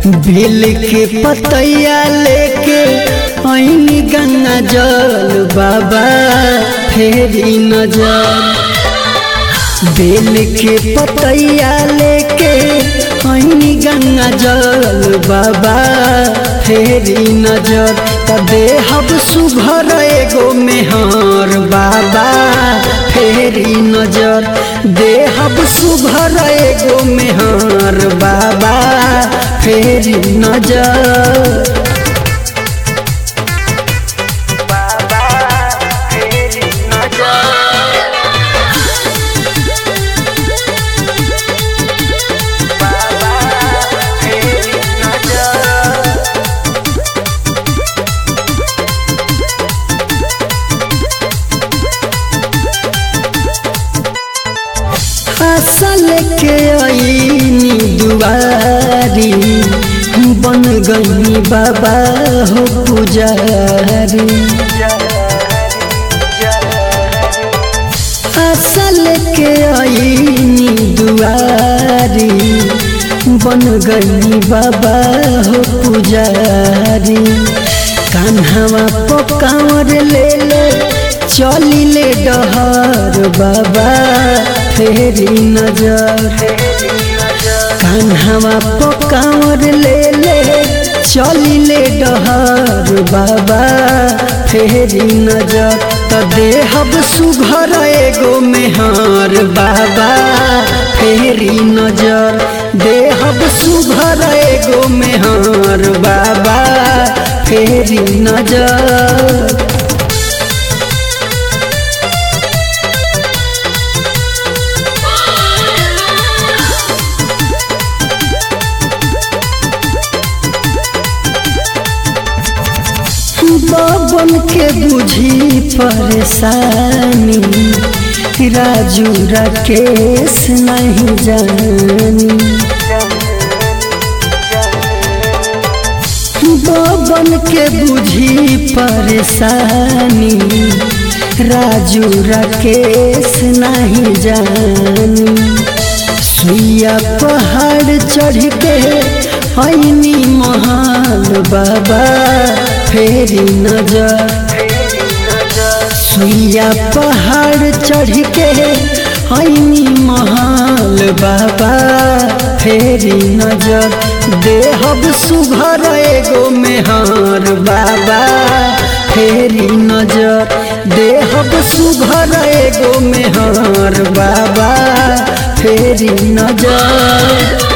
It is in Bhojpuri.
बेल के पतैया लेके आईनी गंगा जल बाबा फेरी नजर। बेल के पतैया लेके आईनी गंगा जल बाबा फेरी नजर। तबे हब सुघर एगो मेहर बाबा फेरी नजर। देहब सुघर एगो मेहर बाबा फेरी नजर। असल के आईनी दुआरी बन गई बाबा हो पुजारी। असल के आईनी दुआरी बन गई बाबा हो पुजारी। कान्हवा पकावर ले ले चली ले डहर बाबा फेरी नजर। कान्हवा पकावर ले ले चली ले डहर बाबा फेरी नजर। त देहब सुघर एगो मेहर बाबा फेरी नजर। देहब सुघर एगो मेहर बाबा फेरी नजर। बबन के बुझी परेशानी राजू राकेश नहीं जानी। बबन के बुझी परेशानी राजू राकेश नहीं जानी। सुइया पहाड़ चढ़ के आईनी महाल बाबा फेरी नजर। सुइया पहाड़ चढ़ के आईनी महाल बाबा फेरी नजर। देहब सुघर एगो मेहर बाबा फेरी नजर। देहब सुघर एगो मेहर बाबा फेरी नजर।